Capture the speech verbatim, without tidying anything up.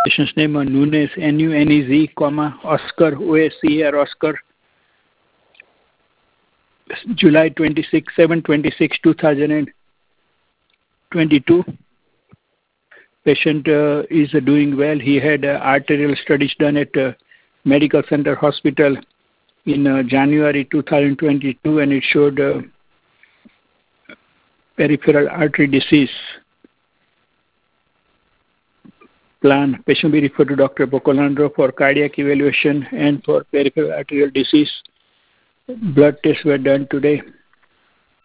Patient's name uh, Nunez, N U N E Z, comma, Oscar, O S C A R, Oscar. July twenty-sixth, seven twenty-six, two thousand twenty-two. Patient uh, is uh, doing well. He had uh, arterial studies done at uh, Medical Center Hospital in uh, January two thousand twenty-two, and it showed uh, peripheral artery disease. Plan. Patient be referred to Doctor Bocolandro for cardiac evaluation and for peripheral arterial disease. Blood tests were done today.